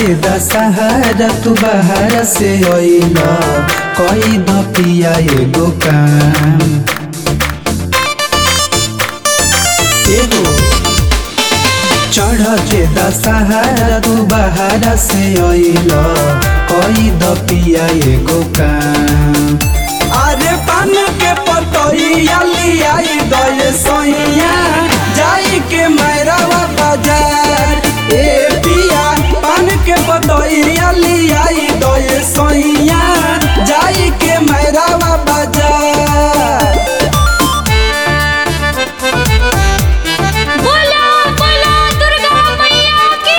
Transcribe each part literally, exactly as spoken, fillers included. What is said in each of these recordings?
के दशहरा तू बाहर से अइला कोई न पिया एगो काम एगो चढ़ के दशहरा तू बाहर से अइला कोई न पिया एगो काम अरे पान के पतइया लियाई दये सैया जाई के मैरावा बाजार ए पिया पान के पतइया लियाई दये सैया जाई के मैरावा बाजार बोला बोला दुर्गा मैया की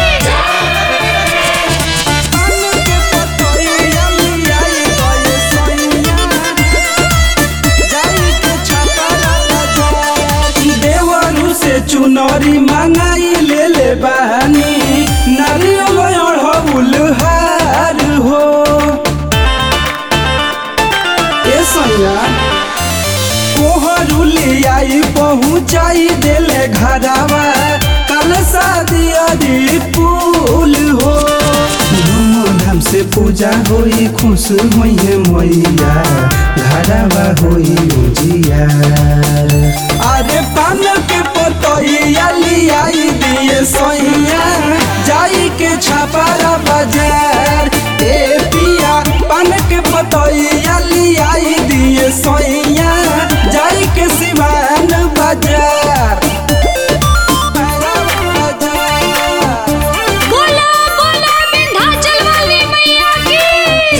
पान के पतइया लियाई दये सैया जाई के छपरा बाजार देवरू से चुनरी मंगाई ले ले बानी नारियल अढ़उल हार हो ए सैया कोहरुली आई पहुँचाई देले घरवा कल शादी अरी फूल हो धूमधाम से पूजा होई खुश होई है मैया घरवा होई उजिया अरे पान के पतइया लियाई दिए सैया जाई के छपरा बाजार ए पिया पान के पतइया लियाई दिए सैया जाई के सिवान बाजार बोला बोला विंध्याचल वाली मैया की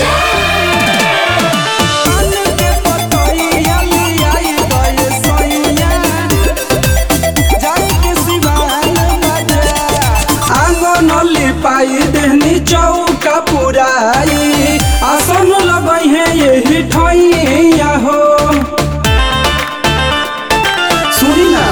पान के पतइया लियाई दिए सैया जाई के सिवान बाजार आंगन लिपाई देहनी चौका पुराई आसन लगई है यही ठैया हो सुनी ना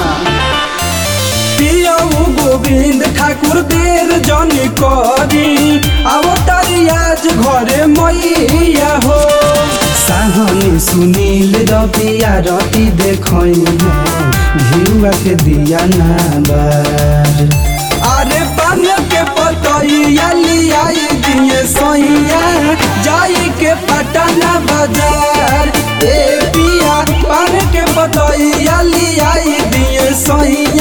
पियऊ गोविंद ठाकुर देर जनी करी अवतारी आज घरे मैया हो साहनी सुनील रबिया रति देखई घिउआ के दिया ना बार अरे पान के पतइया लियाई दिए सैया जाई के पटना बाजार ए पिया पान के पतइया लियाई दिए सैया